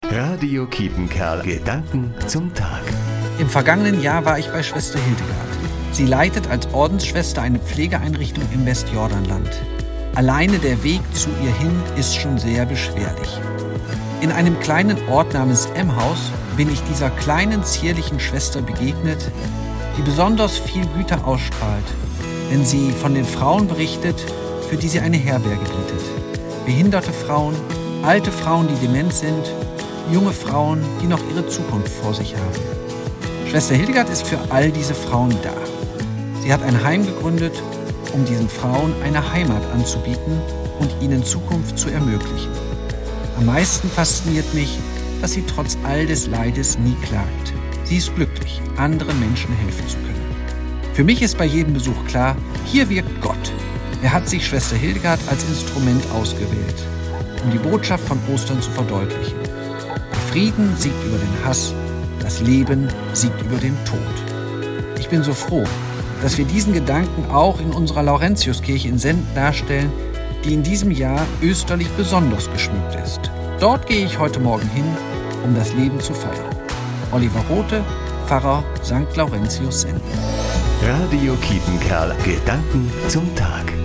Radio Kiepenkerl. Gedanken zum Tag. Im vergangenen Jahr war ich bei Schwester Hildegard. Sie leitet als Ordensschwester eine Pflegeeinrichtung im Westjordanland. Alleine der Weg zu ihr hin ist schon sehr beschwerlich. In einem kleinen Ort namens Emhaus bin ich dieser kleinen, zierlichen Schwester begegnet, die besonders viel Güte ausstrahlt, wenn sie von den Frauen berichtet, für die sie eine Herberge bietet. Behinderte Frauen, alte Frauen, die dement sind, junge Frauen, die noch ihre Zukunft vor sich haben. Schwester Hildegard ist für all diese Frauen da. Sie hat ein Heim gegründet, um diesen Frauen eine Heimat anzubieten und ihnen Zukunft zu ermöglichen. Am meisten fasziniert mich, dass sie trotz all des Leides nie klagt. Sie ist glücklich, anderen Menschen helfen zu können. Für mich ist bei jedem Besuch klar, hier wirkt Gott. Er hat sich Schwester Hildegard als Instrument ausgewählt, um die Botschaft von Ostern zu verdeutlichen. Der Frieden siegt über den Hass, das Leben siegt über den Tod. Ich bin so froh, dass wir diesen Gedanken auch in unserer Laurentiuskirche in Senden darstellen, die in diesem Jahr österlich besonders geschmückt ist. Dort gehe ich heute Morgen hin, um das Leben zu feiern. Oliver Rothe, Pfarrer St. Laurentius Senden. Radio Kiepenkerl. Gedanken zum Tag.